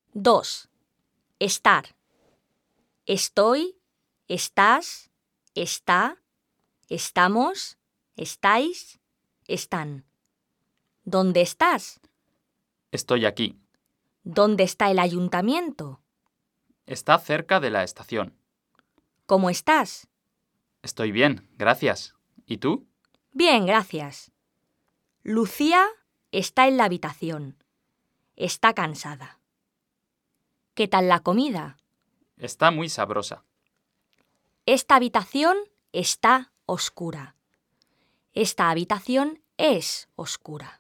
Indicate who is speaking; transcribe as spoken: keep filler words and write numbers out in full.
Speaker 1: dos. Estar. Estoy, estás, está, estamos, estáis, están. ¿Dónde estás?
Speaker 2: Estoy aquí.
Speaker 1: ¿Dónde está el ayuntamiento?
Speaker 2: Está cerca de la estación.
Speaker 1: ¿Cómo estás?
Speaker 2: Estoy bien, gracias. ¿Y tú?
Speaker 1: Bien, gracias. Lucía está en la habitación. Está cansada. ¿Qué tal la comida?
Speaker 2: Está muy sabrosa.
Speaker 1: Esta habitación está oscura. Esta habitación es oscura.